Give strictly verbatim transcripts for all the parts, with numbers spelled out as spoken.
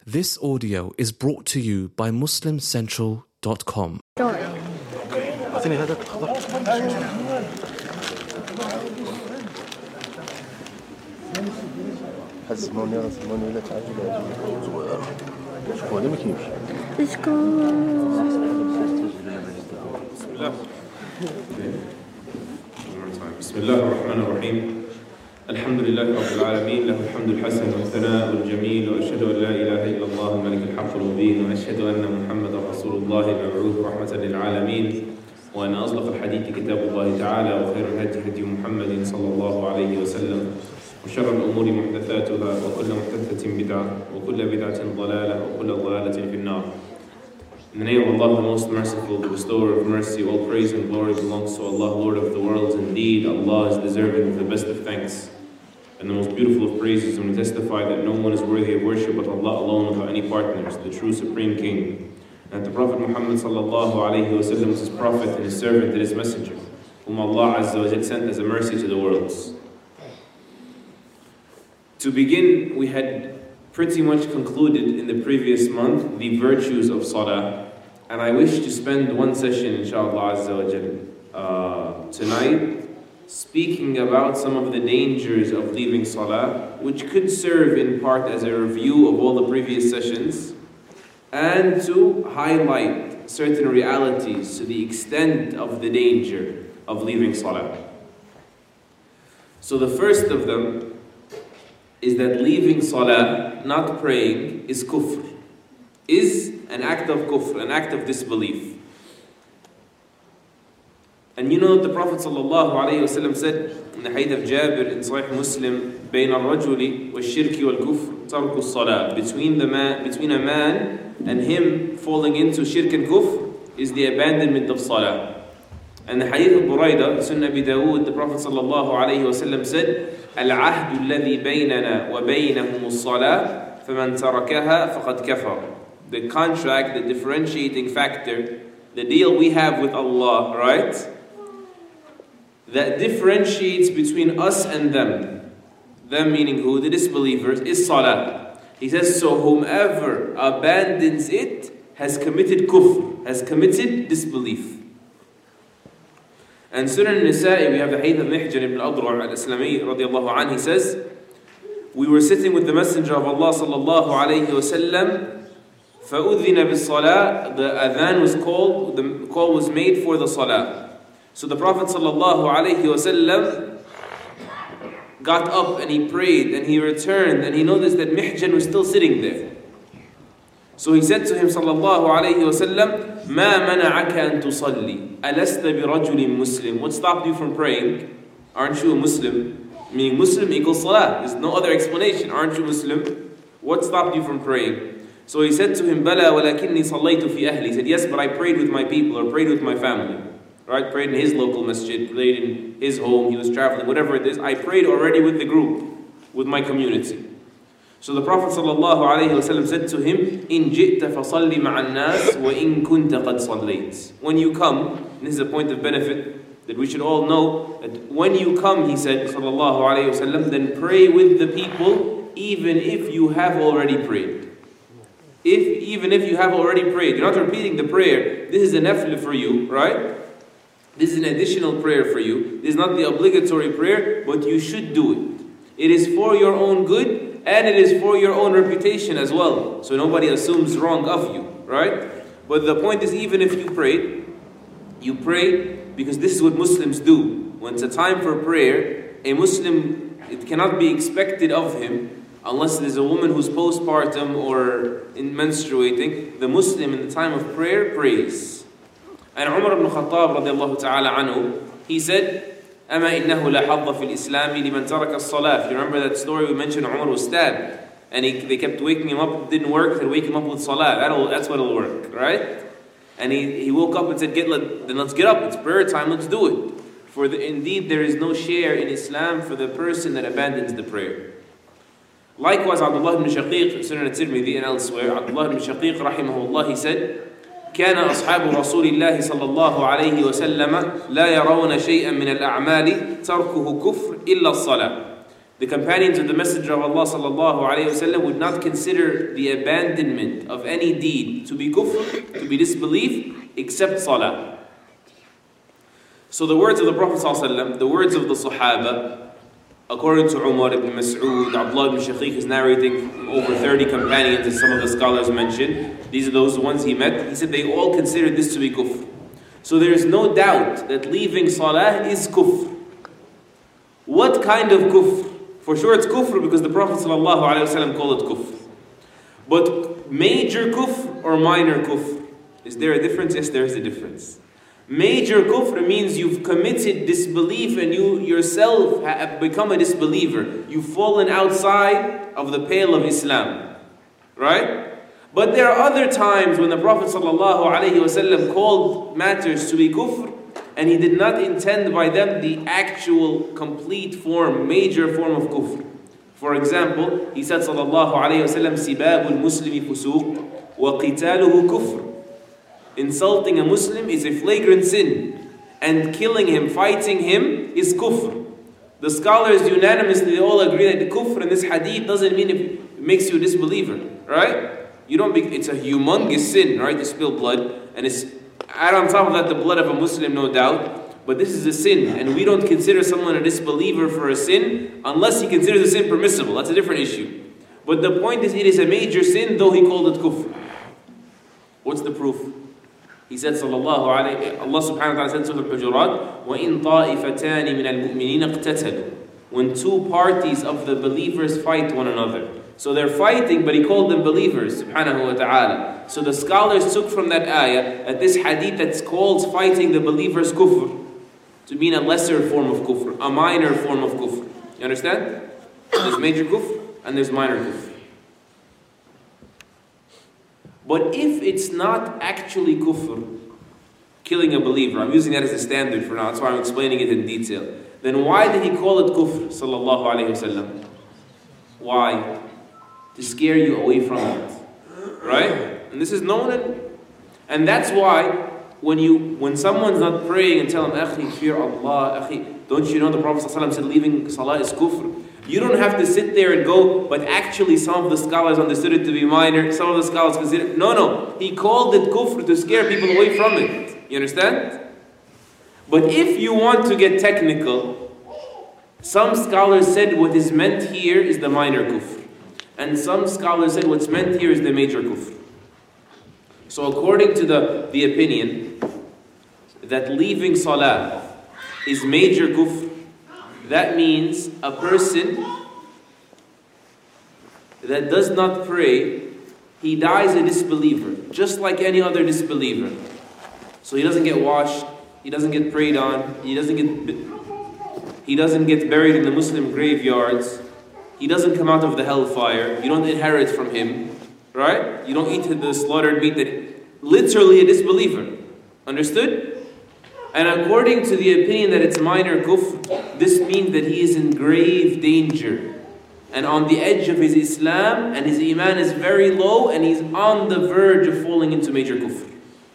This audio is brought to you by Muslim Central dot com. أعطيني هذا الخضر. حس موني راس موني لا تعجل صغير. شوفوا هذا ما كيمش. بسم الله الرحمن الرحيم. الحمد لله رب العالمين، له الحمد الحسن والثناء الجميل، وأشهد أن لا إله إلا الله الملك الحق المبين، وأشهد أن محمدا رسول الله المبعوث رحمة للعالمين، وأن أصدق الحديث كتاب الله تعالى، وخير الهدي هدي محمد صلى الله عليه وسلم، وشر الأمور محدثاتها، وكل محدثة بدعة، وكل بدعة ضلالة، وكل ضلالة في النار. In the name of Allah, the most merciful, the bestower of mercy, all praise and glory belongs to Allah, Lord of the worlds. Indeed, Allah is deserving of the best of thanks and the most beautiful of praises, and we testify that no one is worthy of worship but Allah alone without any partners, the true Supreme King. And the Prophet Muhammad sallallahu alayhi wa sallam is his prophet and his servant and his messenger, whom Allah Azza wa Jal sent as a mercy to the worlds. To begin, we had pretty much concluded in the previous month the virtues of Salah. And I wish to spend one session, inshallah Azza wa Jal, uh, tonight, speaking about some of the dangers of leaving Salah, which could serve in part as a review of all the previous sessions, and to highlight certain realities to the extent of the danger of leaving Salah. So the first of them is that leaving Salah, not praying, is kufr, is an act of kufr, an act of disbelief. And you know that the Prophet ﷺ said in the hadith of Jabir in Sahih Muslim, بين الرجل والشرك والكفر ترك الصلاة, between the man, between a man and him falling into shirk and kufr is the abandonment of salah. And the hadith of Buraidah, Sunnah Abi Dawood, the Prophet ﷺ said, العهد الذي بيننا وبينهم الصلاة فمن تركها فقد كفر. The contract, the differentiating factor, the deal we have with Allah, right? That differentiates between us and them. Them meaning who? The disbelievers, is salah. He says, so whomever abandons it has committed kufr, has committed disbelief. And Sunan Nisa'i, we have the hadith of Mihjan ibn Adra' al-Islami radiyallahu anhu. He says, we were sitting with the Messenger of Allah sallallahu alayhi wa sallam, فَأُذِّنَ بِالصَّلَاةِ, the adhan was called, the call was made for the salah. So the Prophet sallallahu alayhi wa sallam got up and he prayed and he returned and he noticed that Mihjan was still sitting there. So he said to him sallallahu alayhi wa sallam, مَا مَنَعَكَ أَن تُصَلِّي أَلَسْتَ بِرَجُلٍ مُسْلِمٍ. What stopped you from praying? Aren't you a Muslim? Meaning Muslim equals salah. There's no other explanation. Aren't you Muslim? What stopped you from praying? So he said to him, بَلَا وَلَكِنِّي صَلَّيْتُ فِي أَهْلِي. He said, yes, but I prayed with my people or prayed with my family. Right? Prayed in his local masjid, prayed in his home, he was traveling, whatever it is. I prayed already with the group, with my community. So the Prophet ﷺ said to him, إِن جِئْتَ فَصَلِّ مَعَ النَّاسِ وَإِن كُنْتَ قَدْ صَلَّيْتَ. When you come, and this is a point of benefit that we should all know, that when you come, he said, ﷺ, then pray with the people, even if you have already prayed. If, even if you have already prayed, you're not repeating the prayer. This is a nafil for you, right? This is an additional prayer for you. This is not the obligatory prayer, but you should do it. It is for your own good, and it is for your own reputation as well. So nobody assumes wrong of you, right? But the point is, even if you pray, you pray because this is what Muslims do. When it's a time for prayer, a Muslim, it cannot be expected of him, unless there's a woman who's postpartum or in menstruating, the Muslim in the time of prayer prays. And Umar ibn Khattab radiallahu ta'ala anhu, he said, أَمَا إِنَّهُ لَا حَظَّ فِي الْإِسْلَامِ لِمَنْ تَرَكَ الصَّلَاةِ. If you remember that story we mentioned, Umar was stabbed. And he, they kept waking him up, it didn't work, they wake him up with salah. That'll, that's what'll work, right? And he, he woke up and said, get, let, then let's get up, it's prayer time, let's do it. For the, indeed there is no share in Islam for the person that abandons the prayer. Likewise, Abdullah ibn Shaqiq, Sunan al-Tirmidhi and elsewhere, Abdullah ibn Shaqiq rahimahullah, he said, كان أصحاب رسول الله صلى الله عليه وسلم لا يرون شيئا من الأعمال تركه كفر إلا الصلاة. The companions of the Messenger of Allah sallallahu alayhi wasallam would not consider the abandonment of any deed to be kufr, to be disbelief, except salah. So the words of the Prophet sallallahu alayhi wasallam, the words of the Sahaba, according to Umar ibn Mas'ud, Abdullah ibn Shaqiq is narrating from over thirty companions, as some of the scholars mentioned. These are those ones he met. He said they all considered this to be kufr. So there is no doubt that leaving salah is kufr. What kind of kufr? For sure it's kufr because the Prophet ﷺ called it kufr. But major kufr or minor kufr? Is there a difference? Yes, there is a difference. Major kufr means you've committed disbelief and you yourself have become a disbeliever. You've fallen outside of the pale of Islam. Right? But there are other times when the Prophet ﷺ called matters to be kufr, and he did not intend by them the actual complete form, major form of kufr. For example, he said sallallahu alayhi wa sallam, سِبَابُ الْمُسْلِمِ فُسُوقٌ وَقِتَالُهُ كُفْرٌ. Insulting a Muslim is a flagrant sin, and killing him, fighting him is kufr. The scholars unanimously all agree that the kufr in this hadith doesn't mean it makes you a disbeliever, right? You don't be, it's a humongous sin, right, to spill blood, and it's add on top of that the blood of a Muslim, no doubt. But this is a sin, and we don't consider someone a disbeliever for a sin unless he considers the sin permissible. That's a different issue. But the point is, it is a major sin, though he called it kufr. What's the proof? He said, sallallahu alayhi, Allah subhanahu wa ta'ala said in Surah Al-Hujurat, وَإِن طَائِفَتَانِ مِنَ الْمُؤْمِنِينَ اقْتَتَلُوا. When two parties of the believers fight one another. So they're fighting, but he called them believers, subhanahu wa ta'ala. So the scholars took from that ayah that this hadith that calls fighting the believers kufr to mean a lesser form of kufr, a minor form of kufr. You understand? There's major kufr and there's minor kufr. But if it's not actually kufr, killing a believer, I'm using that as a standard for now, that's why I'm explaining it in detail, then why did he call it kufr, sallallahu alayhi wa sallam? Why? To scare you away from it. Right? And this is known, and, and that's why when you when someone's not praying and tell them, Akhi, fear Allah, Akhi, don't you know the Prophet ﷺ said leaving salah is kufr? You don't have to sit there and go, but actually some of the scholars understood it to be minor, some of the scholars consider it. No, no. He called it kufr to scare people away from it. You understand? But if you want to get technical, some scholars said what is meant here is the minor kufr. And some scholars said what's meant here is the major kufr. So according to the, the opinion that leaving salah is major kufr, that means a person that does not pray, he dies a disbeliever, just like any other disbeliever. So he doesn't get washed, he doesn't get prayed on, he doesn't get he doesn't get buried in the Muslim graveyards, he doesn't come out of the hellfire, you don't inherit from him, right? You don't eat the slaughtered meat, that literally a disbeliever. Understood? And according to the opinion that it's minor kufr, this means that he is in grave danger and on the edge of his Islam, and his iman is very low, and he's on the verge of falling into major kufr.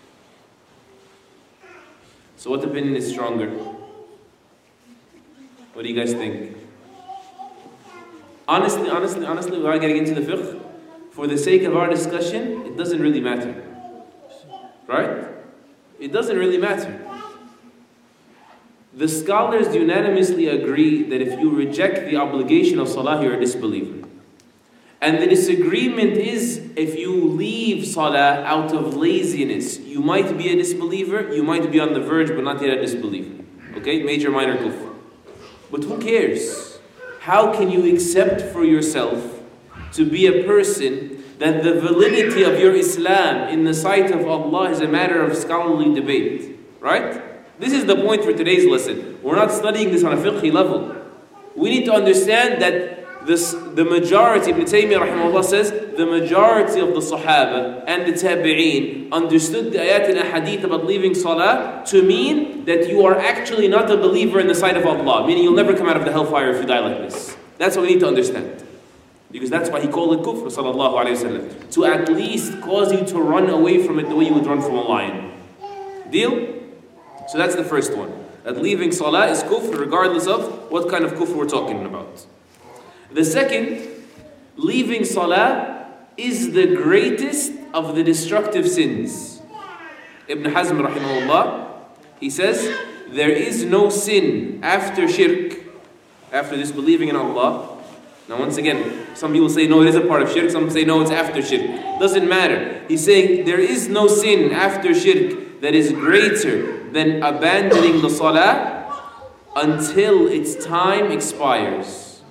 So what opinion is stronger? What do you guys think? Honestly, honestly, honestly, without getting into the fiqh, for the sake of our discussion, it doesn't really matter. Right? It doesn't really matter. The scholars unanimously agree that if you reject the obligation of salah, you're a disbeliever. And the disagreement is if you leave salah out of laziness, you might be a disbeliever, you might be on the verge but not yet a disbeliever. Okay? Major, minor kufr. But who cares? How can you accept for yourself to be a person that the validity of your Islam in the sight of Allah is a matter of scholarly debate? Right? This is the point for today's lesson. We're not studying this on a fiqhi level. We need to understand that this, the majority, Ibn Taymiyyah rahimahullah says, the majority of the Sahaba and the Tabi'een understood the ayat and ahadith about leaving salah to mean that you are actually not a believer in the sight of Allah, meaning you'll never come out of the hellfire if you die like this. That's what we need to understand. Because that's why he called it kufr, sallallahu alayhi wa sallam, to at least cause you to run away from it the way you would run from a lion. Deal? So that's the first one. That leaving salah is kufr regardless of what kind of kufr we're talking about. The second, leaving salah is the greatest of the destructive sins. Ibn Hazm rahimahullah, he says, there is no sin after shirk, after disbelieving in Allah. Now once again, some people say no, it is a part of shirk, some say no, it's after shirk. Doesn't matter. He's saying there is no sin after shirk that is greater than abandoning the salah until its time expires.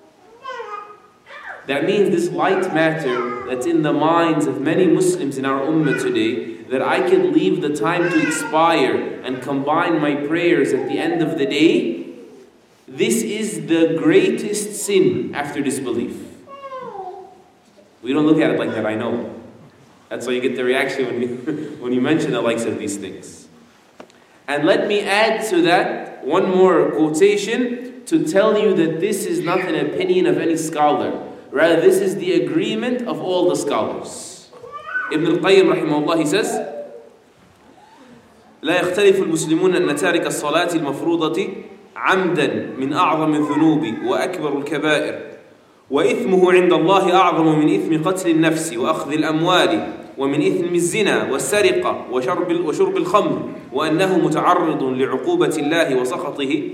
That means this light matter that's in the minds of many Muslims in our ummah today, that I can leave the time to expire and combine my prayers at the end of the day, this is the greatest sin after disbelief. We don't look at it like that, I know. That's why you get the reaction when you, when you mention the likes of these things. And let me add to that one more quotation to tell you that this is not an opinion of any scholar. Rather, this is the agreement of all the scholars. Ibn al-Qayyim rahimahullah, he says, لا يختلف المسلمون أن تارك الصلاة المفروضة عمدا من أعظم الذنوب وأكبر الكبائر وإثمه عند الله أعظم من إثم قتل النفس وأخذ الأموال ومن إثم الزنا والسرقة وشرب وشرب الخمر وأنه متعرض لعقوبة الله وسخطه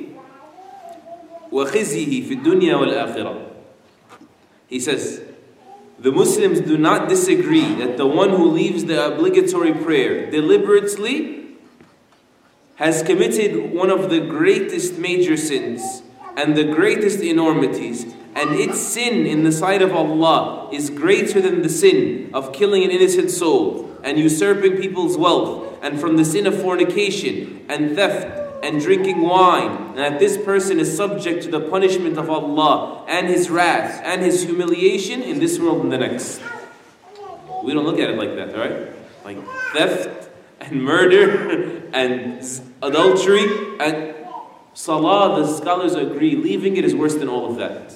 وخزيه في الدنيا والآخرة. He says, the Muslims do not disagree that the one who leaves the obligatory prayer deliberately has committed one of the greatest major sins and the greatest enormities, and its sin in the sight of Allah is greater than the sin of killing an innocent soul and usurping people's wealth, and from the sin of fornication and theft and drinking wine, and that this person is subject to the punishment of Allah and His wrath and His humiliation in this world and the next. We don't look at it like that, right? Like theft and murder and adultery and salah, the scholars agree, leaving it is worse than all of that.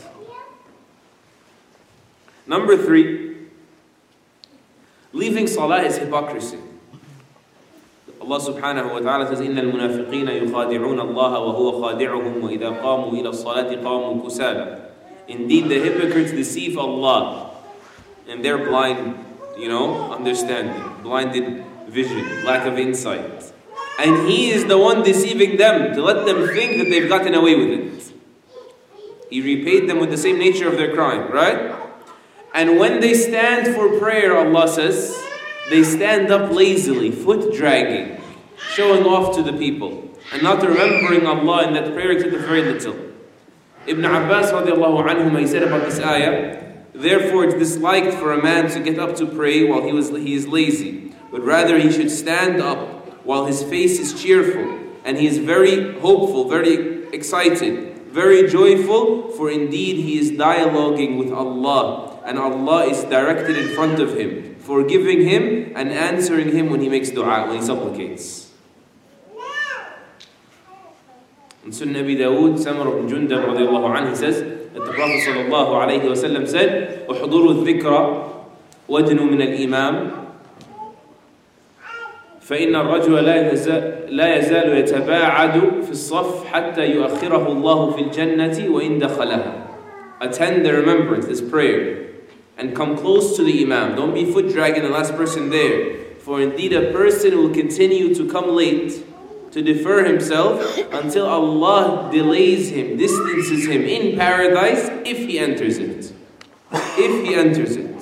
Number three, leaving salah is hypocrisy. Allah subhanahu wa ta'ala says, إِنَّ الْمُنَافِقِينَ يُخَادِعُونَ اللَّهَ وَهُوَ خَادِعُهُمْ وَإِذَا قَامُوا إِلَى الصَّلَاةِ قَامُوا كُسَالًا. Indeed, the hypocrites deceive Allah, and they're blind, you know, understanding, blinded vision, lack of insight. And He is the one deceiving them to let them think that they've gotten away with it. He repaid them with the same nature of their crime, right? And when they stand for prayer, Allah says, they stand up lazily, foot dragging, showing off to the people, and not remembering Allah in that prayer except very little. Ibn Abbas radiallahu anhu, he said about this ayah, therefore it's disliked for a man to get up to pray while he was he is lazy, but rather he should stand up while his face is cheerful, and he is very hopeful, very excited, very joyful, for indeed he is dialoguing with Allah, and Allah is directed in front of him, forgiving him and answering him when he makes dua, when he supplicates. In Sunnah Abi Dawood, Samar ibn Jundab radiallahu anhu says that the Prophet sallallahu alayhi wa sallam said, احضروا الذكر وادنوا من الإمام فإن الرجل لا يزال, لا يزال يتباعد في الصف حتى يؤخره الله في الجنة وإن دخلها. Attend the remembrance, this prayer, and come close to the Imam. Don't be foot dragging the last person there. For indeed a person will continue to come late, to defer himself until Allah delays him, distances him in paradise if he enters it. If he enters it.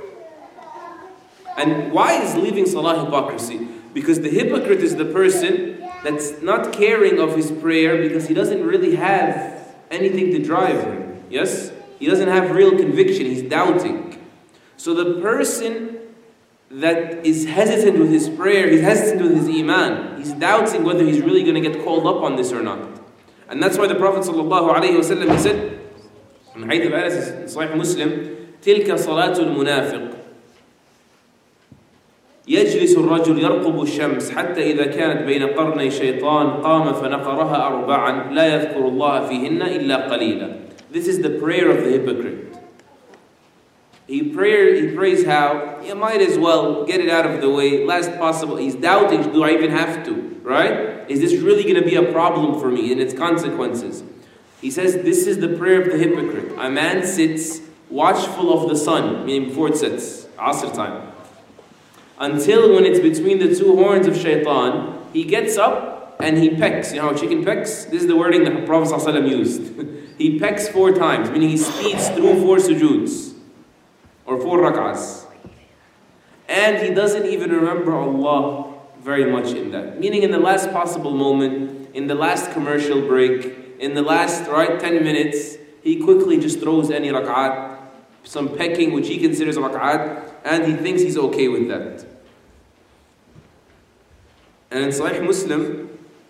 And why is leaving salah hypocrisy? Because the hypocrite is the person that's not caring of his prayer because he doesn't really have anything to drive him. Yes? He doesn't have real conviction, he's doubting. So the person that is hesitant with his prayer, he's hesitant with his iman, he's doubting whether he's really going to get called up on this or not. And that's why the Prophet ﷺ, he said, in Hadith of Anas in Sahih Muslim, تِلْكَ صَلَاةُ الْمُنَافِقِ يجلس الرجل يرقب الشمس حتى إذا كانت بين قرني شيطان قام فنقرها أربعا لا يذكر الله فيهن إلا قليلا. This is the prayer of the hypocrite. He, pray, he prays how? You might as well get it out of the way, last possible. He's doubting, do I even have to? Right? Is this really going to be a problem for me and its consequences? He says, this is the prayer of the hypocrite. A man sits watchful of the sun, meaning before it sets, Asr time, until when it's between the two horns of shaitan, he gets up and he pecks. You know how a chicken pecks? This is the wording that the Prophet ﷺ used. He pecks four times, meaning he speeds through four sujuds, or four rak'ahs. And he doesn't even remember Allah very much in that. Meaning in the last possible moment, in the last commercial break, in the last right ten minutes, he quickly just throws any rak'at, some pecking which he considers rak'at, and he thinks he's okay with that. And in Sahih Muslim,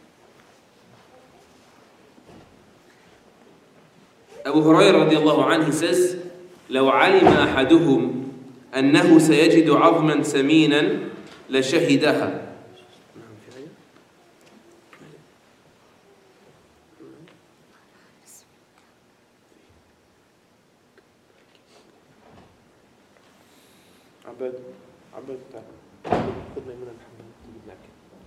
Abu Hurairah radiallahu anhu, he says, لو علم أحدهم أنه سيجد عظما سمينا لشهدها. عبد عبد خذ من محمد تجيب لك.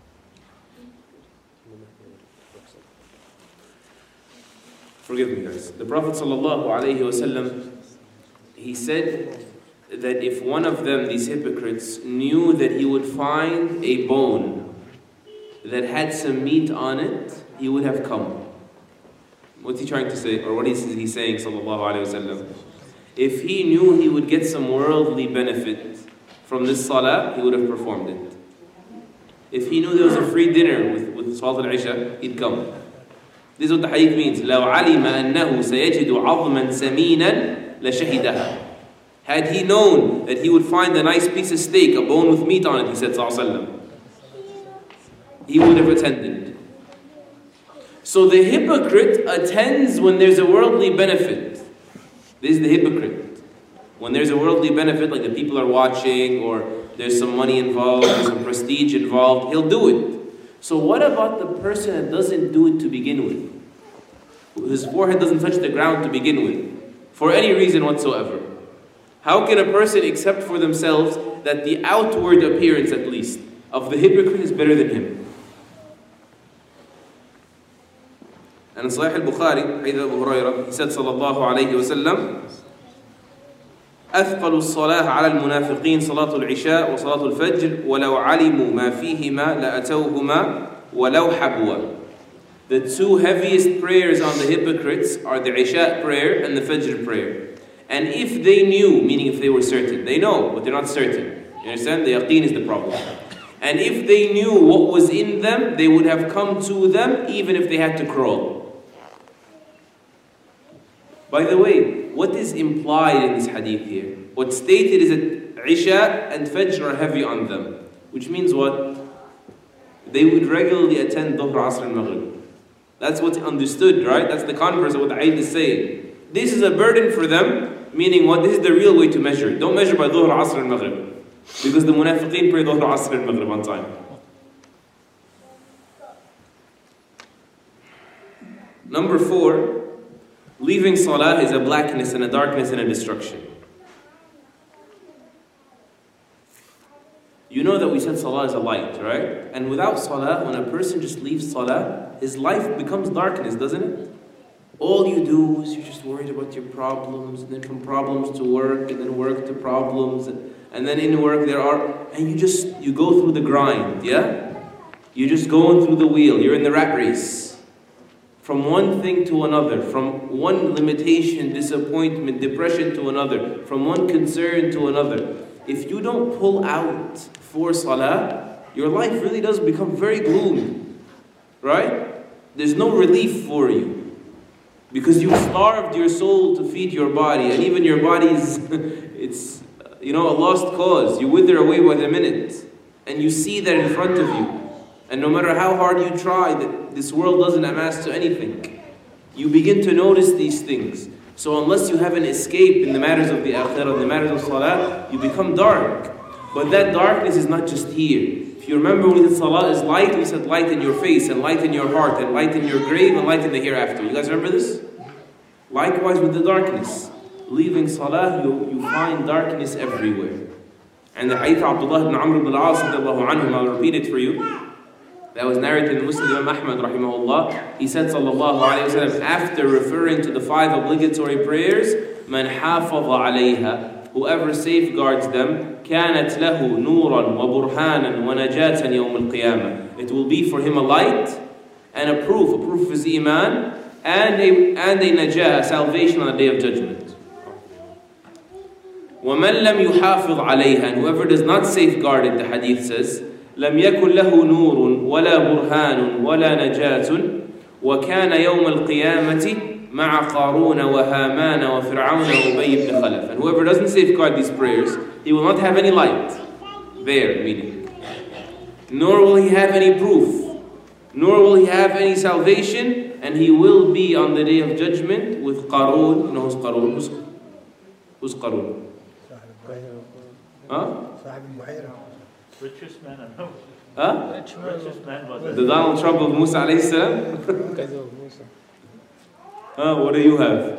Forgive me, guys. The Prophet sallallahu alaihi wasallam, he said that if one of them, these hypocrites, knew that he would find a bone that had some meat on it, he would have come. What's he trying to say? Or what is he saying, sallallahu alaihi wasallam? If he knew he would get some worldly benefit from this salah, he would have performed it. If he knew there was a free dinner with, with Salat al-Isha, he'd come. This is what the hadith means. لو علم أنه سيجد عظما سمينا لشهدها. Had he known that he would find a nice piece of steak, a bone with meat on it, he said, sallallahu alaihi wasallam, he would have attended. So the hypocrite attends when there's a worldly benefit. This is the hypocrite. When there's a worldly benefit, like the people are watching, or there's some money involved, there's some prestige involved, he'll do it. So what about the person that doesn't do it to begin with? His forehead doesn't touch the ground to begin with, for any reason whatsoever. How can a person accept for themselves that the outward appearance, at least, of the hypocrite is better than him? And in Sahih al-Bukhari, Hadith Abu Hurairah, he said, sallallahu alayhi wa sallam, أثقل الصلاة على المنافقين صلاة العشاء وصلاة الفجر ولو علموا ما فيهما لأتوهما ولو حبوا. The two heaviest prayers on the hypocrites are the Isha prayer and the Fajr prayer. And if they knew, meaning if they were certain, they know, but they're not certain. You understand? The yaqeen is the problem. And if they knew what was in them, they would have come to them even if they had to crawl. By the way, what is implied in this hadith here? What's stated is that Isha and Fajr are heavy on them. Which means what? They would regularly attend Dhuhr, Asr and Maghrib. That's what's understood, right? That's the converse of what the ayat is saying. This is a burden for them, meaning what? This is the real way to measure it. Don't measure by Dhuhr, Asr and Maghrib. Because the munafiqeen pray Dhuhr, Asr and Maghrib on time. Number four, leaving salah is a blackness and a darkness and a destruction. You know that we said salah is a light, right? And without salah, when a person just leaves salah, his life becomes darkness, doesn't it? All you do is you're just worried about your problems, and then from problems to work, and then work to problems, and, and then in work there are, and you just, you go through the grind, yeah? You're just going through the wheel, you're in the rat race. From one thing to another, from one limitation, disappointment, depression to another, from one concern to another. If you don't pull out for salah, your life really does become very gloomy, right? There's no relief for you. Because you've starved your soul to feed your body, and even your body is, it's, you know, a lost cause. You wither away by the minute, and you see that in front of you. And no matter how hard you try, that this world doesn't amass to anything. You begin to notice these things. So unless you have an escape in the matters of the akhirah, in the matters of salah, you become dark. But that darkness is not just here. If you remember when we said salah is light, we said light in your face, and light in your heart, and light in your grave, and light in the hereafter. You guys remember this? Likewise with the darkness. Leaving salah, you, you find darkness everywhere. And the hadith of Abdullah ibn Amr ibn al-As, I'll repeat it for you. That was narrated in Muslim Imam Ahmad rahimahullah. He said sallallahu alayhi wa sallam, after referring to the five obligatory prayers, man hafadha alayha, whoever safeguards them, كانت له نورا وبرهانا ونجاة يوم القيامة. It will be for him a light and a proof, a proof of his iman, and a, and a najah, a salvation on the day of judgment. وَمَنْ لَمْ يُحَافِظْ عَلَيْهَا, and whoever does not safeguard it, the hadith says, لَمْ يَكُنْ لَهُ نُورٌ وَلَا بُرْهَانٌ وَلَا نَجَاةٌ وَكَانَ يَوْمَ الْقِيَامَةِ مَعَ قَارُونَ وَهَامَانَ وَفِرْعَوْنَ وَأُبَيِّ بْنِ خَلَفٍ. And whoever doesn't safeguard these prayers, he will not have any light. There, meaning. Nor will he have any proof. Nor will he have any salvation, and he will be on the day of judgment with Qarun. You know who's Qarun? Who's, who's Qarun? Huh? Richest man I know. Huh? Richest man was The Donald Trump of Musa alayhi salam? Huh? What do you have?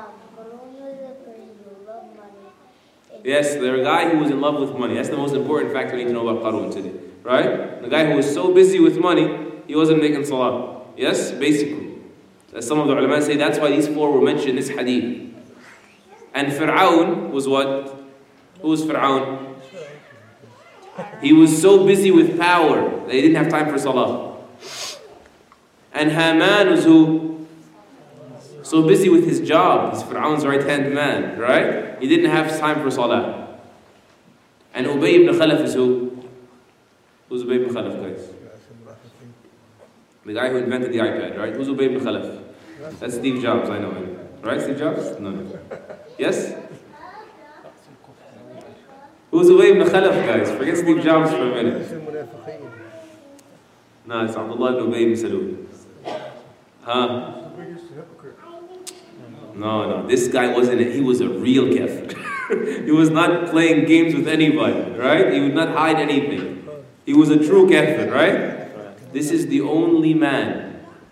Yes, there's a guy who was in love with money. That's the most important fact we need to know about Qarun today. Right? The guy who was so busy with money, he wasn't making salah. Yes? Basically. As some of the ulama say, that's why these four were mentioned in this hadith. And Fir'aun was what? Who was Fir'aun? He was so busy with power that he didn't have time for salah. And Haman was who? So busy with his job. He's Fir'aun's right-hand man, right? He didn't have time for salah. And Ubay ibn Khalaf is who? Who's Ubay ibn Khalaf, guys? The guy who invented the iPad, right? Who's Ubay ibn Khalaf? That's Steve Jobs, I know him. Right, Steve Jobs? No, no. Yes? Who's Ubay ibn Khalaf, guys? Forget Steve Jobs for a minute. No, it's Abdullah ibn Ubay ibn Salul. Huh? No, no. This guy wasn't it. He was a real kafir. He was not playing games with anybody, right? He would not hide anything. He was a true kafir, right? This is the only man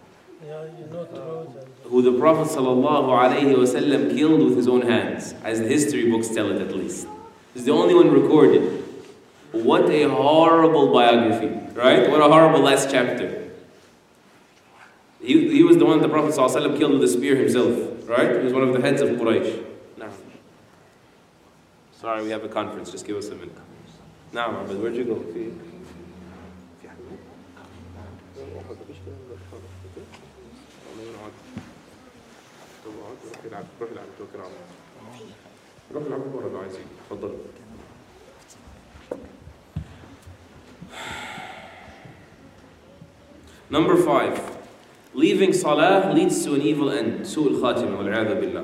who the Prophet ﷺ killed with his own hands, as the history books tell it at least. He's the only one recorded. What a horrible biography, right? What a horrible last chapter. He, he was the one the Prophet ﷺ killed with a spear himself, right? He was one of the heads of Quraysh. No. Sorry, we have a conference. Just give us a minute. Now, Muhammad, where'd you go? Number five, leaving salah leads to an evil end. Su'ul khatimah, wal-'iyadhu billah.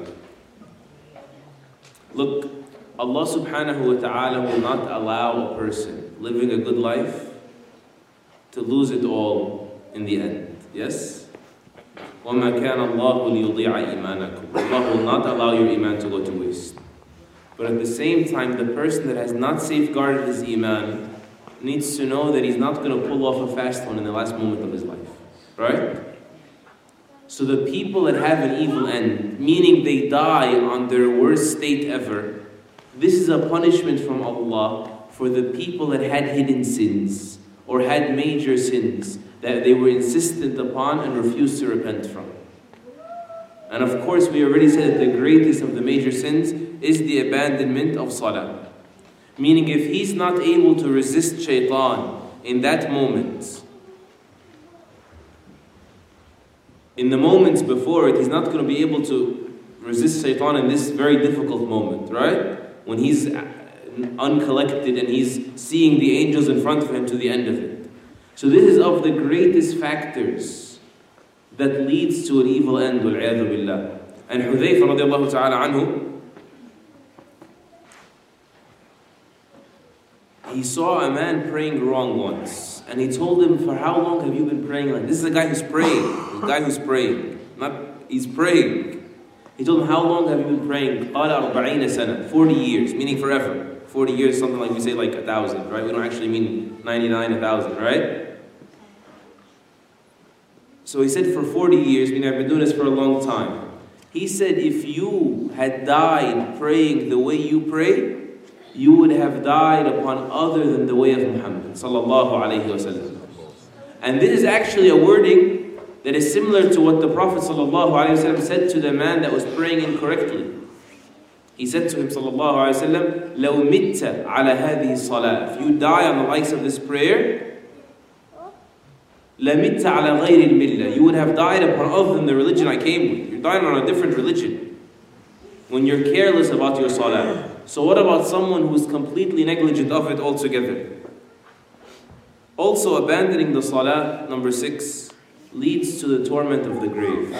Look, Allah subhanahu wa ta'ala will not allow a person living a good life to lose it all in the end. Yes? وَمَا كَانَ اللَّهُ لِيُضِيعَ إِيمَانَكُمْ. Allah will not allow your iman to go to waste. But at the same time, the person that has not safeguarded his iman needs to know that he's not going to pull off a fast one in the last moment of his life. Right? So the people that have an evil end, meaning they die on their worst state ever, this is a punishment from Allah for the people that had hidden sins or had major sins that they were insistent upon and refused to repent from. And of course, we already said that the greatest of the major sins is the abandonment of salah. Meaning if he's not able to resist shaitan in that moment, in the moments before it, he's not going to be able to resist shaitan in this very difficult moment, right? When he's uncollected and he's seeing the angels in front of him to the end of it. So this is of the greatest factors that leads to an evil end, wal-'iyadhu billah. And Hudhayfa radiallahu ta'ala anhu, he saw a man praying wrong once. And he told him, for how long have you been praying like this? This is a guy who's praying. The guy who's praying. Not, he's praying. He told him, how long have you been praying? قَالَ أَرْبَعِينَ سَنَةً forty years, meaning forever. forty years, something like we say like a thousand, right? We don't actually mean ninety-nine, a thousand, right? So he said for forty years, meaning I've been doing this for a long time. He said if you had died praying the way you pray, you would have died upon other than the way of Muhammad sallallahu alayhi wa sallam. And this is actually a wording that is similar to what the Prophet ﷺ said to the man that was praying incorrectly. He said to him sallallahu alayhi wa sallam, لَوْ مِتَّ عَلَى هَذِهِ الصَّلَاةِ If you die on the likes of this prayer, لَمِتَّ عَلَى غَيْرِ الْمِلَّةِ You would have died upon other than the religion I came with. You're dying on a different religion when you're careless about your salah. So what about someone who's completely negligent of it altogether? Also, abandoning the salah, number six, leads to the torment of the grave.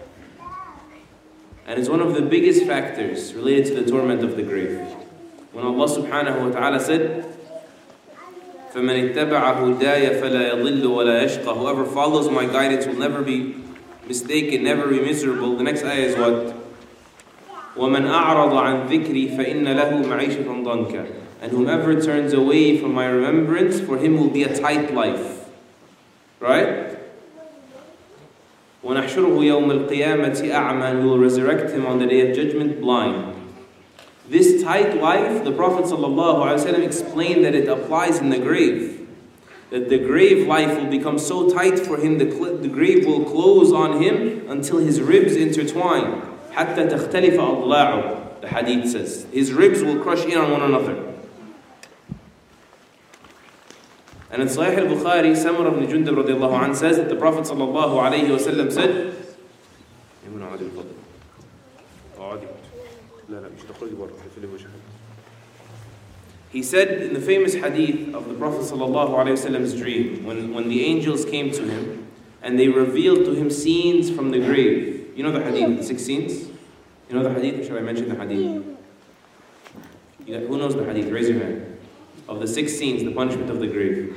And it's one of the biggest factors related to the torment of the grave. When Allah subhanahu wa ta'ala said, فَمَنِ اتَّبَعَ هُدَايَ فَلَا يَضِلُّ وَلَا يَشْقَى Whoever follows my guidance will never be mistaken, never be miserable. The next ayah is what? وَمَنْ أَعْرَضَ عَنْ ذِكْرِي فَإِنَّ لَهُ مَعِيشَةً ضَنْكَ And whomever turns away from my remembrance, for him will be a tight life. Right? وَنَحْشُرُهُ يَوْمَ الْقِيَامَةِ أَعْمَى We will resurrect him on the day of judgment blind. This tight life, the Prophet ﷺ explained that it applies in the grave. That the grave life will become so tight for him, the, cl- the grave will close on him until his ribs intertwine. حَتَّى تَخْتَلِفَ أَضْلَاعُهُ The hadith says. His ribs will crush in on one another. And in Sahih al-Bukhari, Samurah ibn Jundab radiallahu anhu says that the Prophet sallallahu alayhi wa sallam said, He said in the famous hadith of the Prophet sallallahu alayhi wa sallam's dream, when, when the angels came to him and they revealed to him scenes from the grave. You know the hadith, the six scenes? You know the hadith? Or shall I mention the hadith? You got, who knows the hadith? Raise your hand. Of the six scenes, the punishment of the grave.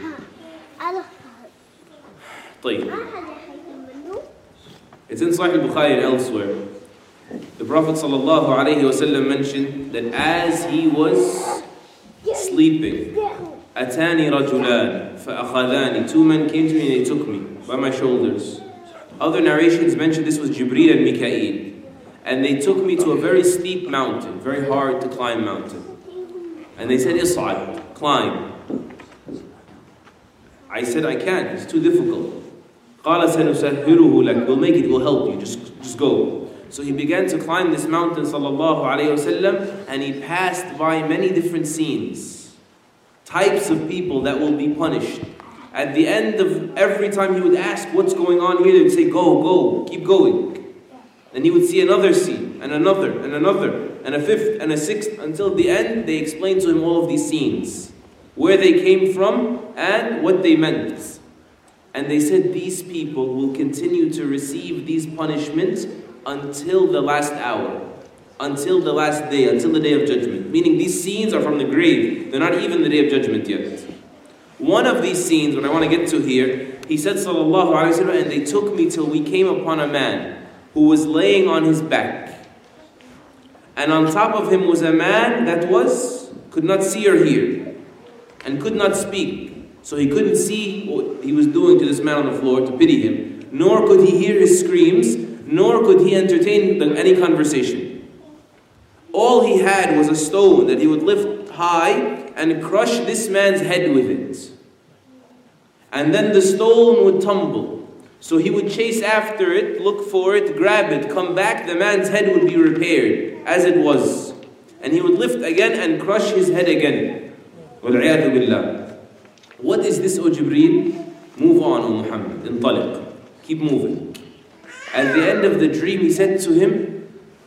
It's in Sahih al-Bukhari and elsewhere. The Prophet ﷺ mentioned that as he was sleeping, أَتَانِ رَجُلَانِ فَأَخَذَانِ Two men came to me and they took me by my shoulders. Other narrations mention this was Jibreel and Mikael. And they took me to a very steep mountain, very hard to climb mountain. And they said, Is'ad, climb. I said, I can't, it's too difficult. قَالَ سَنُسَهِّرُهُ لَكَ We'll make it, we'll help you, just, just go. So he began to climb this mountain, sallallahu alayhi wasallam, and he passed by many different scenes. Types of people that will be punished. At the end of every time he would ask, what's going on here? They would say, go, go, keep going. And he would see another scene, and another, and another, and a fifth, and a sixth, until the end they explained to him all of these scenes. Where they came from, and what they meant. And they said these people will continue to receive these punishments until the last hour. Until the last day, until the day of judgment. Meaning these scenes are from the grave. They're not even the day of judgment yet. One of these scenes, what I want to get to here, he said sallallahu alayhi wa sallam, and they took me till we came upon a man who was laying on his back. And on top of him was a man that was, could not see or hear, and could not speak. So he couldn't see what he was doing to this man on the floor to pity him, nor could he hear his screams, nor could he entertain the, any conversation. All he had was a stone that he would lift high and crush this man's head with it. And then the stone would tumble. So he would chase after it, look for it, grab it, come back, the man's head would be repaired as it was. And he would lift again and crush his head again. وَالْعِيَاذُ بِاللَّهِ What is this, O Jibreel? Move on, O Muhammad, انطلق. Keep moving. At the end of the dream, he said to him,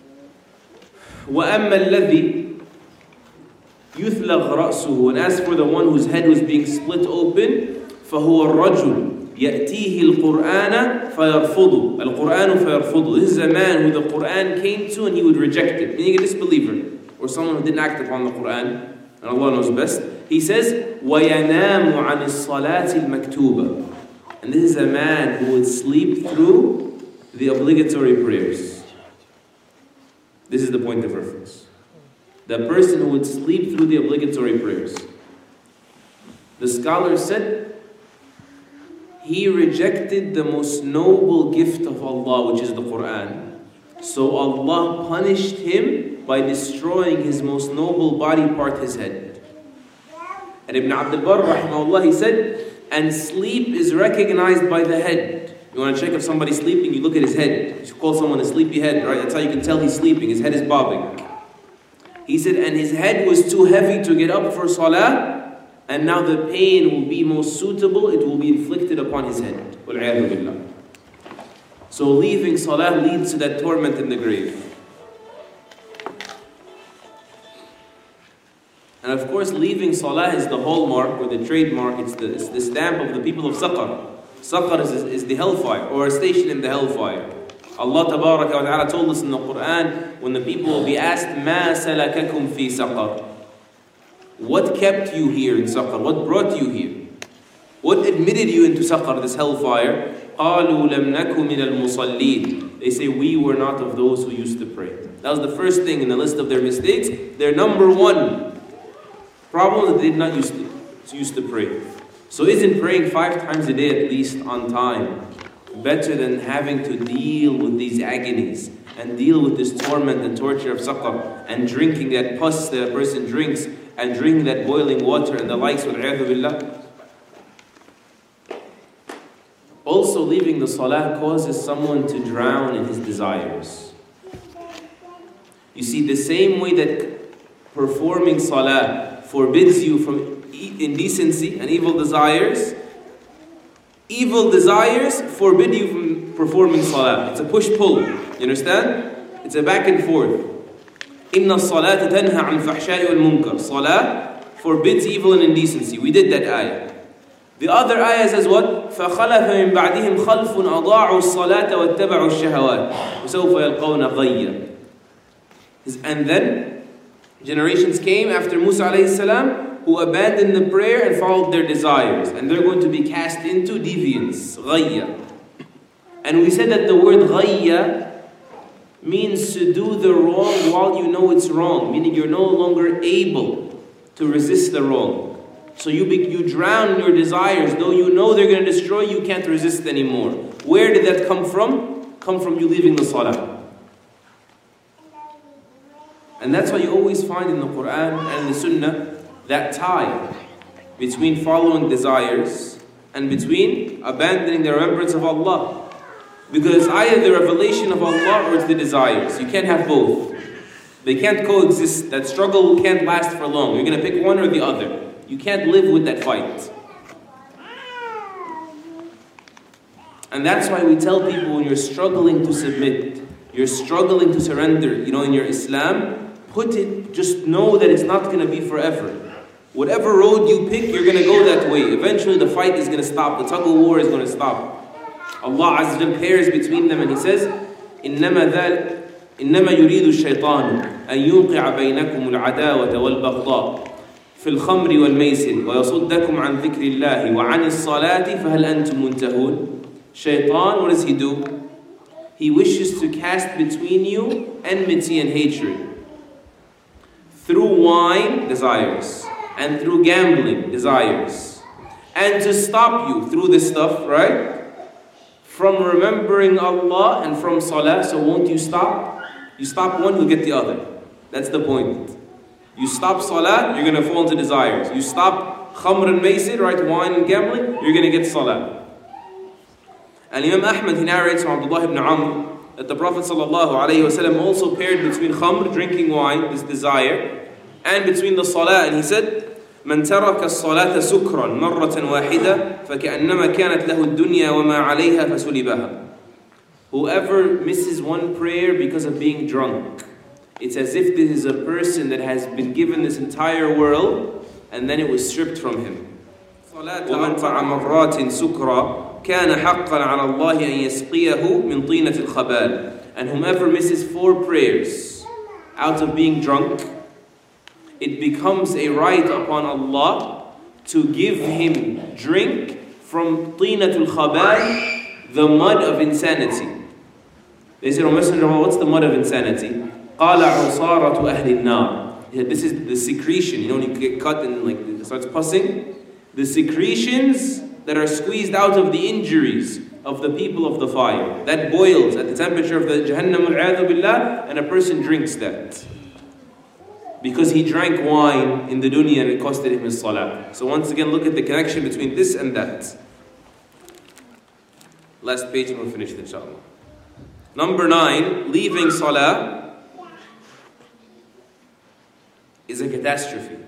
وَأَمَّا الَّذِي يُثْلَغْ رَأْسُهُ And as for the one whose head was being split open, فَهُوَ الرَّجُلُ يأتيه القرآن فيرفضه القرآن فيرفضه This is a man who the Quran came to and he would reject it, meaning a disbeliever or someone who didn't act upon the Quran, and Allah knows best. He says وَيَنَامُ عَنِ الصَّلَاةِ الْمَكْتُوبَةِ And this is a man who would sleep through the obligatory prayers. This is the point of reference. The person who would sleep through the obligatory prayers. The scholars said he rejected the most noble gift of Allah, which is the Quran. So Allah punished him by destroying his most noble body part, his head. And Ibn Abdul Barr, rahimahullah, he said, And sleep is recognized by the head. You want to check if somebody's sleeping, you look at his head. You call someone a sleepy head, right? That's how you can tell he's sleeping. His head is bobbing. He said, and his head was too heavy to get up for salah, and now the pain will be most suitable, it will be inflicted upon his head. Wal-'iyadhu billah. So leaving salah leads to that torment in the grave. And of course, leaving salah is the hallmark or the trademark, it's the, it's the stamp of the people of Saqar. Saqar is, is the hellfire, or a station in the hellfire. Allah Tabaraka wa Ta'ala told us in the Quran, when the people will be asked, مَا سَلَكَكُمْ فِي سَقَرٍ? What kept you here in Saqar? What brought you here? What admitted you into Saqar, this hellfire? قَالُوا لَمْ نَكُ مِنَ الْمُصَلِّينَ. They say, we were not of those who used to pray. That was the first thing in the list of their mistakes. Their number one problem that they did not used to, used to pray. So isn't praying five times a day at least on time better than having to deal with these agonies and deal with this torment and torture of Saqar and drinking that pus that a person drinks and drinking that boiling water and the likes, wal-'iyadhu billah? Also, leaving the salah causes someone to drown in his desires. You see, the same way that performing salah forbids you from indecency and evil desires, evil desires forbid you from performing salah. It's a push-pull. You understand? It's a back and forth. إِنَّ الصَّلَاةَ تَنْهَى عَنْ فَحْشَاءِ وَالْمُنْكَرِ. Salah forbids evil and indecency. We did that ayah. The other ayah says what? فَخَلَفَ مِنْ بَعْدِهِمْ خَلْفٌ أَضَاعُوا الصَّلَاةَ وَاتَّبَعُوا الشَّهَوَاتِ وَسَوْفَ يَلْقَوْنَ غَيًّا. And then generations came after Musa alayhi salam who abandoned the prayer and followed their desires, and they're going to be cast into deviance, غَيَّا. And we said that the word غَيَّا means to do the wrong while you know it's wrong, meaning you're no longer able to resist the wrong. So you be, you drown in your desires, though you know they're going to destroy you, you can't resist anymore. Where did that come from? Come from you leaving the salah. And that's why you always find in the Quran and in the Sunnah that tie between following desires and between abandoning the remembrance of Allah. Because it's either the revelation of Allah or it's the desires. You can't have both. They can't coexist. That struggle can't last for long. You're going to pick one or the other. You can't live with that fight. And that's why we tell people when you're struggling to submit, you're struggling to surrender, you know, in your Islam, put it, just know that it's not going to be forever. Whatever road you pick, you're going to go that way. Eventually the fight is going to stop. The tug of war is going to stop. Allah Azza wa Jalla pairs between them and He says, إِنَّمَا ذَلْ إِنَّمَا يُرِيدُ الشَّيْطَانُ أَن يُوقِعَ بَيْنَكُمُ الْعَدَاوَةَ وَالْبَغْضَاءَ فِي الْخَمْرِ وَالْمَيْسِرِ وَيَصُدَّكُمْ عَنْ ذِكْرِ اللَّهِ وَعَنِ الصَّلَاةِ فَهَلْ أَنْتُمْ مُنْتَهُونَ. Shaitan, what does he do? He wishes to cast between you enmity and hatred through wine, desires, and through gambling, desires, and to stop you through this stuff, right? From remembering Allah and from salah. So won't you stop? You stop one, you'll get the other. That's the point. You stop salah, you're going to fall into desires. You stop khamr and maisir, right, wine and gambling, you're going to get salah. And Imam Ahmad, he narrates from Abdullah ibn Amr that the Prophet ﷺ also paired between khamr, drinking wine, this desire, and between the salah. And he said, من ترك الصلاة سكرا مرة واحدة فكأنما كانت له الدنيا وما عليها فسلبها. Whoever misses one prayer because of being drunk, it's as if this is a person that has been given this entire world and then it was stripped from him. ومن فعل مرات سكرا كان حقا على الله أن يسقيه من طينة الخبال. And whomever misses four prayers out of being drunk, it becomes a right upon Allah to give him drink from طينة الخبال, the mud of insanity. They said, "O Messenger of Allah, what's the mud of insanity?" قال عصارة أهل النار. This is the secretion. You know when you get cut and like it starts pussing? The secretions that are squeezed out of the injuries of the people of the fire. That boils at the temperature of the Jahannam, al-'iyadhu billah, and a person drinks that. because he drank wine in the dunya and it costed him his salah. So once again, look at the connection between this and that. Last page and we'll finish it, inshallah. Number nine, leaving salah is a catastrophe.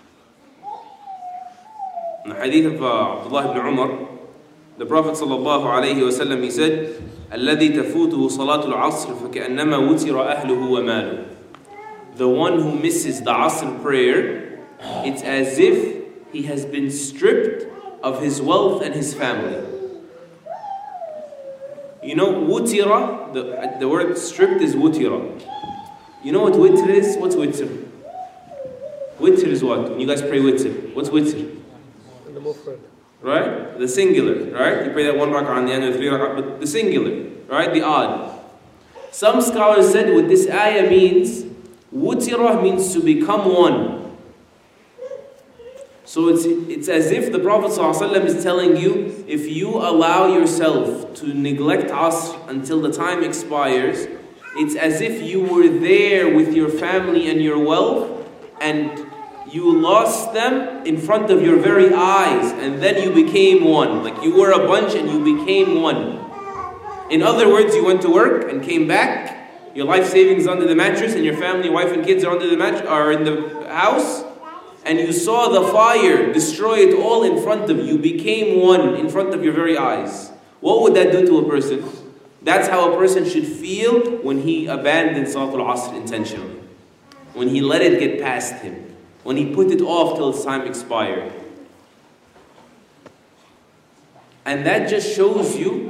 In the hadith of uh, Abdullah ibn Umar, the Prophet sallallahu alayhi wa sallam, he said, الَّذِي تَفُوتُهُ صَلَاةُ الْعَصْرِ فَكَأَنَّمَا وُتِرَ أَهْلُهُ وَمَالُهُ. The one who misses the Asr prayer, it's as if he has been stripped of his wealth and his family. You know, wutira, the, the word stripped is wutira. You know what witr is? What's witr? Witr is what? When you guys pray witr, what's witr? Right? The singular, right? You pray that one rak'ah on the end of three rak'ah, but the singular, right? The odd. Some scholars said what this ayah means, wutira means to become one. So it's, it's as if the Prophet ﷺ is telling you, if you allow yourself to neglect Asr until the time expires, it's as if you were there with your family and your wealth, and you lost them in front of your very eyes, and then you became one. Like you were a bunch and you became one. In other words, you went to work and came back, your life savings is under the mattress, and your family, wife and kids are under the mat- are in the house, and you saw the fire destroy it all in front of you. You became one in front of your very eyes. What would that do to a person? That's how a person should feel when he abandoned Salatul Asr intentionally. When he let it get past him. When he put it off till its time expired. And that just shows you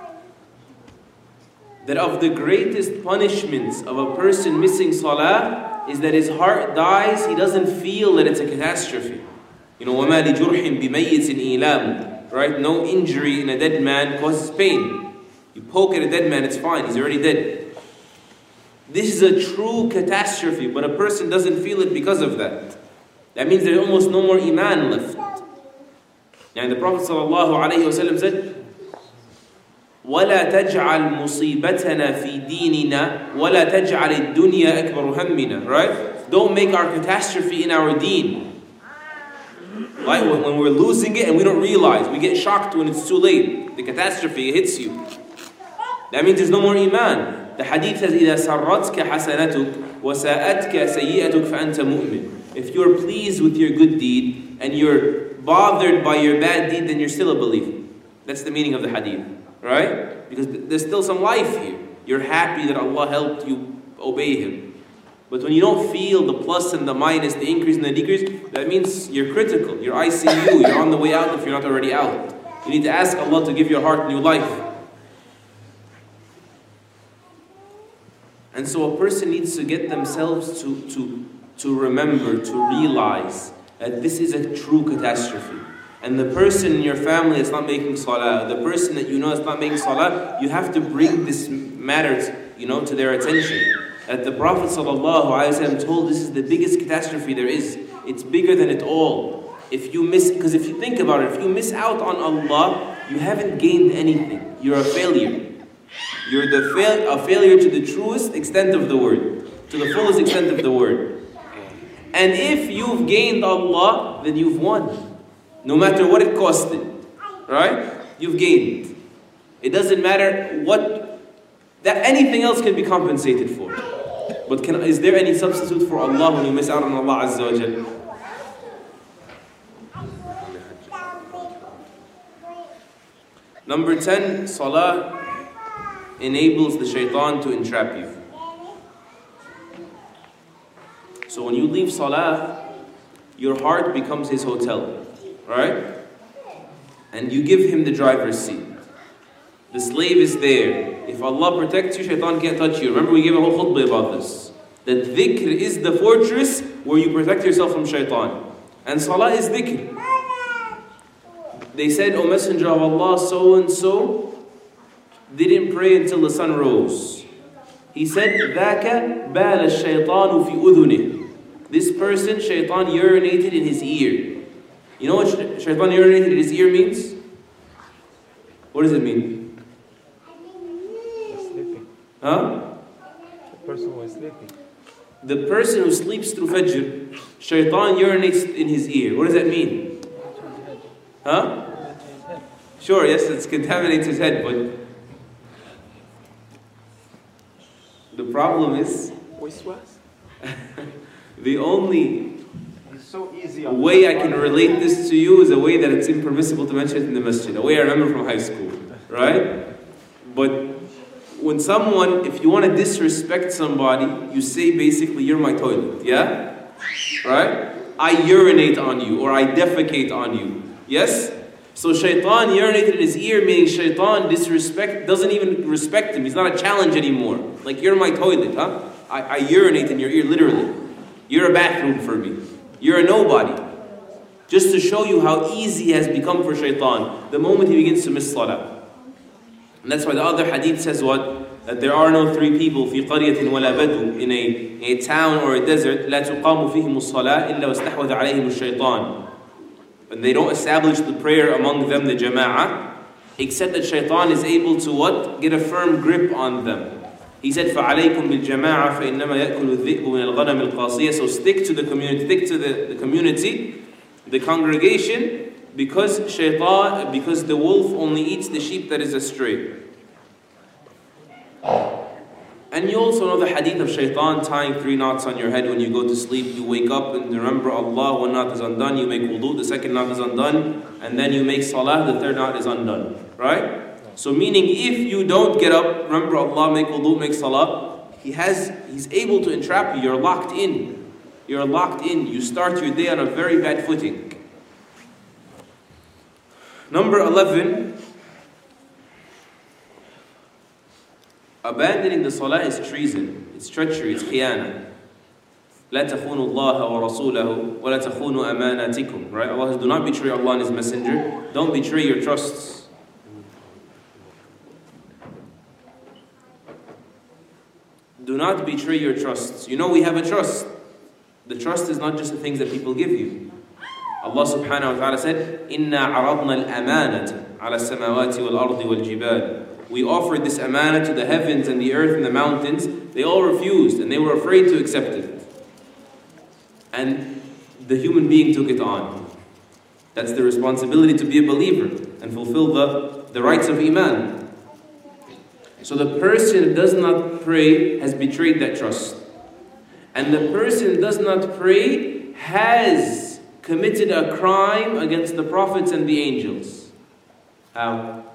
that of the greatest punishments of a person missing salah is that his heart dies, he doesn't feel that it's a catastrophe. You know, وَمَا لِجُرْحٍ بِمَيِّتٍ إِيلَامٌ. Right? No injury in a dead man causes pain. You poke at a dead man, it's fine, he's already dead. This is a true catastrophe, but a person doesn't feel it because of that. That means there's almost no more iman left. And the Prophet ﷺ said, وَلَا تَجْعَلْ مُصِيبَتَنَا فِي دِينِنَا وَلَا تَجْعَلِ الدُّنْيَا أَكْبَرُ هَمِّنَا. Right? Don't make our catastrophe in our deen. Right? When we're losing it and we don't realize, we get shocked when it's too late. The catastrophe hits you. That means there's no more iman. The hadith says, إِذَا سَرَّتْكَ حَسَنَتُكَ وَسَاءَتْكَ سَيِّئَتُكَ فَأَنْتَ مُؤْمِنٌ. If you're pleased with your good deed and you're bothered by your bad deed, then you're still a believer. That's the meaning of the hadith. Right? Because there's still some life here. You're happy that Allah helped you obey Him. But when you don't feel the plus and the minus, the increase and the decrease, that means you're critical. You're I C U. You're on the way out if you're not already out. You need to ask Allah to give your heart new life. And so a person needs to get themselves to, to, to remember, to realize that this is a true catastrophe. And the person in your family that's not making salah, the person that you know that's not making salah, you have to bring this matter, you know, to their attention. That the Prophet ﷺ told this is the biggest catastrophe there is. It's bigger than it all. If you miss, because if you think about it, if you miss out on Allah, you haven't gained anything. You're a failure. You're the fail, a failure to the truest extent of the word, to the fullest extent of the word. And if you've gained Allah, then you've won. No matter what it costed, right? You've gained. It doesn't matter what, that anything else can be compensated for. But can, is there any substitute for Allah when you miss out on Allah Azza wa Jal? Number ten, salah enables the shaitan to entrap you. So when you leave salah, your heart becomes his hotel, right? And you give him the driver's seat. The slave is there. If Allah protects you, shaitan can't touch you. Remember, we gave a whole khutbah about this. That dhikr is the fortress where you protect yourself from shaitan. And salah is dhikr. They said, O Messenger of Allah, so and so didn't pray until the sun rose. He said, ذَاكَ بَالَ الشَّيْطَانُ فِي أُذُنِهِ. This person, shaitan urinated in his ear. You know what shaitan urinated in his ear means? What does it mean? Sleeping. Huh? The person was sleeping. the person who sleeps through Fajr, shaitan urinates in his ear. What does that mean? Huh? Sure, yes, it contaminates his head, but the problem is the only so easy way I can relate this to you is a way that it's impermissible to mention it in the masjid. A way I remember from high school, right? But when someone, if you want to disrespect somebody, you say basically, you're my toilet, yeah? Right? I urinate on you, or I defecate on you, yes? So shaitan urinated in his ear, meaning shaitan disrespect, doesn't even respect him. He's not a challenge anymore. Like, you're my toilet, huh? I, I urinate in your ear, literally. You're a bathroom for me. You're a nobody. Just to show you how easy it has become for shaitan the moment he begins to miss salah. And that's why the other hadith says what? That there are no three people في قرية ولا بدو, in a, a town or a desert, لا تقام فيهم الصلاة إلا واستحوذ عليهم الشيطان. And they don't establish the prayer among them, the jama'ah, except that shaitan is able to what? Get a firm grip on them. He said, فَعَلَيْكُمْ بِالْجَمَاعَةِ فَإِنَّمَا يَأْكُلُ الذِّئْبُ مِنَ الْغَنَمِ الْقَاسِيَةِ. So stick to the community, stick to the, the community, the congregation, because shaitan, because the wolf only eats the sheep that is astray. And you also know the hadith of shaitan tying three knots on your head when you go to sleep. You wake up and remember Allah, one knot is undone, you make wudu, the second knot is undone, and then you make salah, the third knot is undone. Right? So meaning if you don't get up, remember Allah, make wudu, make salah, he has, he's able to entrap you. You're locked in. You're locked in. You start your day on a very bad footing. Number eleven, abandoning the salah is treason. It's treachery, it's khiyana. لا تخونوا الله ورسوله ولا تخونوا أماناتكم. Right? Allah says, do not betray Allah and His Messenger. Don't betray your trusts. Do not betray your trusts. You know we have a trust. The trust is not just the things that people give you. Allah subhanahu wa ta'ala said, إِنَّا عَرَضْنَا الْأَمَانَةَ عَلَى السَّمَاوَاتِ وَالْأَرْضِ وَالْجِبَالِ. We offered this amana to the heavens and the earth and the mountains. They all refused and they were afraid to accept it. And the human being took it on. That's the responsibility to be a believer and fulfill the, the rights of Iman. So the person who does not pray has betrayed that trust. And the person who does not pray has committed a crime against the prophets and the angels. How?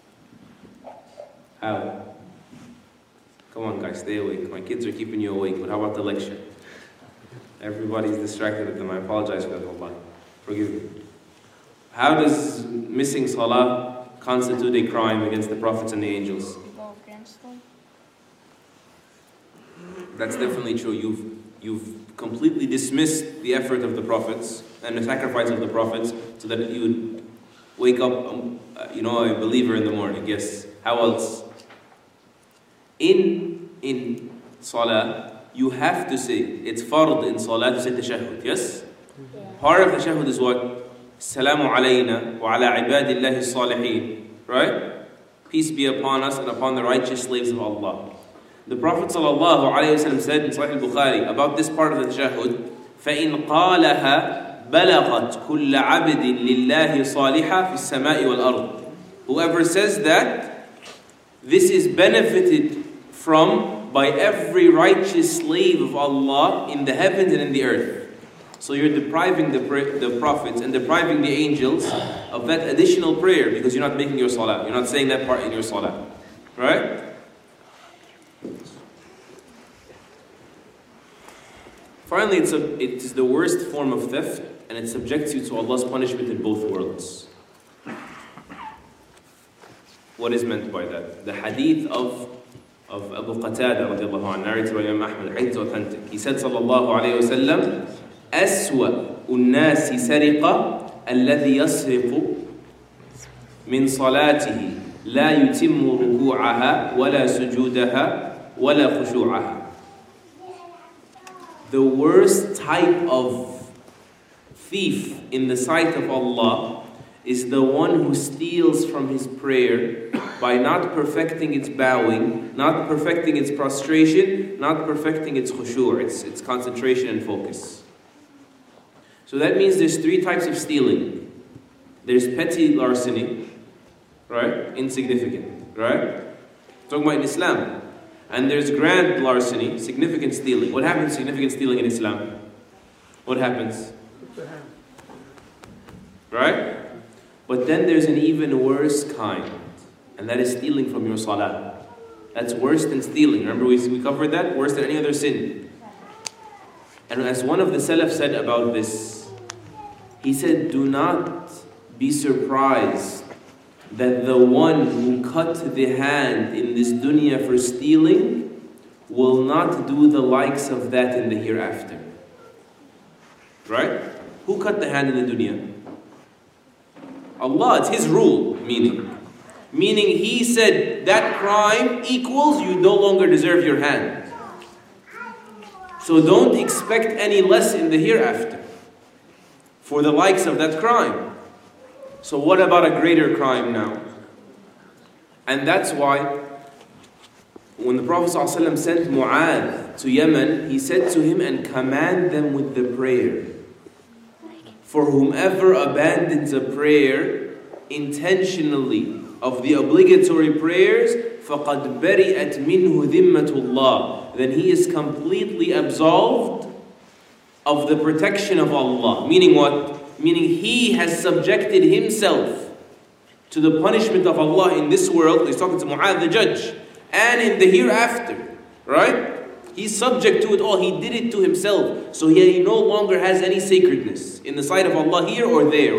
How? Come on guys, stay awake. My kids are keeping you awake, but how about the lecture? Everybody's distracted with them. I apologize for that, Allah. Forgive me. How does missing salah constitute a crime against the prophets and the angels? That's definitely true. You've you've completely dismissed the effort of the prophets and the sacrifice of the prophets so that you would wake up, um, uh, you know, a believer in the morning. Yes. How else? In in salah, you have to say, it's fard in salah to say tashahhud. Yes. Yeah. Part of tashahhud is what? Assalamu alayna wa ala ibadillahi salihin. Right? Peace be upon us and upon the righteous slaves of Allah. The Prophet ﷺ said in Sahih al-Bukhari about this part of the tashahhud, فَإِنْ قَالَهَا بَلَغَتْ كُلَّ عَبْدٍ لِلَّهِ صَالِحًا فِي السَّمَاءِ وَالْأَرْضِ. Whoever says that, this is benefited from by every righteous slave of Allah in the heavens and in the earth. So you're depriving the, the prophets and depriving the angels of that additional prayer because you're not making your salah. You're not saying that part in your salah. Right? Finally, it's a, it is the worst form of theft, and it subjects you to Allah's punishment in both worlds. What is meant by that? The hadith of, of Abu Qatada radiallahu anhu, narrated by Imam Ahmad, hadith authentic. He said, sallallahu alayhi wa sallam, أسوأ الناس سرقة الذي يسرق من صلاته لا يتم ركوعها ولا سجودها ولا خشوعها. The worst type of thief in the sight of Allah is the one who steals from his prayer by not perfecting its bowing, not perfecting its prostration, not perfecting its khushu', its, its concentration and focus. So that means there's three types of stealing. There's petty larceny, right? Insignificant, right? Talking about in Islam. And there's grand larceny, significant stealing. What happens to significant stealing in Islam? What happens? Right? But then there's an even worse kind, and that is stealing from your salah. That's worse than stealing. Remember we, we covered that? Worse than any other sin. And as one of the Salaf said about this, he said, do not be surprised that the one who cut the hand in this dunya for stealing will not do the likes of that in the hereafter. Right? Who cut the hand in the dunya? Allah, it's His rule, meaning. Meaning He said that crime equals you no longer deserve your hand. So don't expect any less in the hereafter for the likes of that crime. So what about a greater crime now? And that's why when the Prophet ﷺ sent Mu'adh to Yemen, he said to him, and command them with the prayer. For whomever abandons a prayer intentionally of the obligatory prayers, فَقَدْ بَرِئَتْ مِنْهُ ذِمَّةُ اللَّهِ, then he is completely absolved of the protection of Allah. Meaning what? Meaning he has subjected himself to the punishment of Allah in this world. He's talking to Mu'adh the judge. And in the hereafter. Right? He's subject to it all. He did it to himself. So he no longer has any sacredness in the sight of Allah here or there.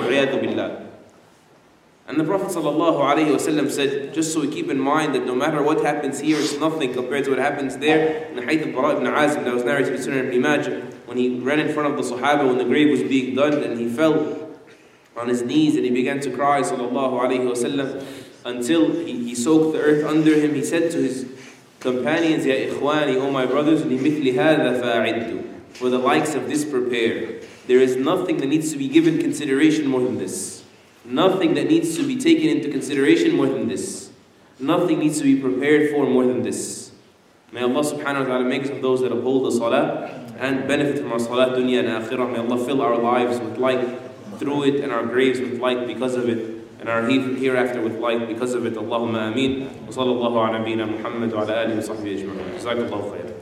And the Prophet ﷺ said, just so we keep in mind that no matter what happens here, it's nothing compared to what happens there. In the hadith of Bara ibn Azib that was narrated in Sunan ibn Majah, when he ran in front of the Sahaba when the grave was being done, and he fell on his knees and he began to cry ﷺ until he, he soaked the earth under him. He said to his companions, Ya ikhwani, O my brothers, لِمِثْلِ هَذَا فَاعِدُّ, for the likes of this prepare. There is nothing that needs to be given consideration more than this. Nothing that needs to be taken into consideration more than this. Nothing needs to be prepared for more than this. May Allah subhanahu wa ta'ala make us of those that uphold the salah and benefit from our salah dunya and akhirah. May Allah fill our lives with light through it and our graves with light because of it. And our hereafter with light because of it. Allahumma ameen. Wa sallallahu ala nabiyyina Muhammad wa ala alihi wa sahbihi ajma'in. Jazakallahu khair.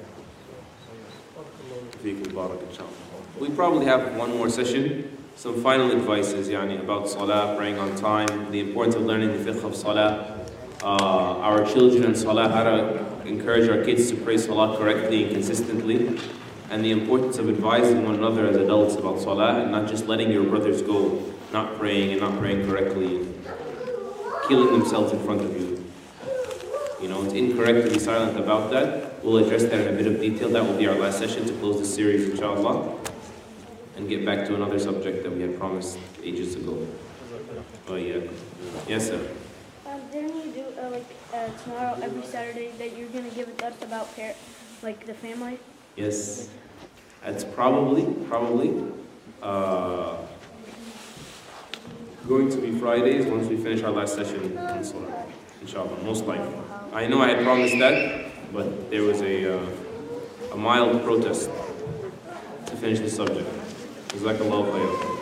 Fiikum barak inshallah. We probably have one more session. Some final advices yani, about salah, praying on time, the importance of learning the fiqh of salah, uh, our children and salah, how to encourage our kids to pray salah correctly and consistently, and the importance of advising one another as adults about salah and not just letting your brothers go, not praying and not praying correctly, killing themselves in front of you. You know, it's incorrect to be silent about that. We'll address that in a bit of detail. That will be our last session to close this series, inshallah, and get back to another subject that we had promised ages ago. Oh yeah. Yes, sir. Um, didn't you do uh, like uh, tomorrow every Saturday that you're gonna give a dars about par- like the family? Yes. That's probably probably uh, going to be Fridays once we finish our last session in Salah, inshallah, most likely. I know I had promised that, but there was a uh, a mild protest to finish the subject. Jazakallahu khairan.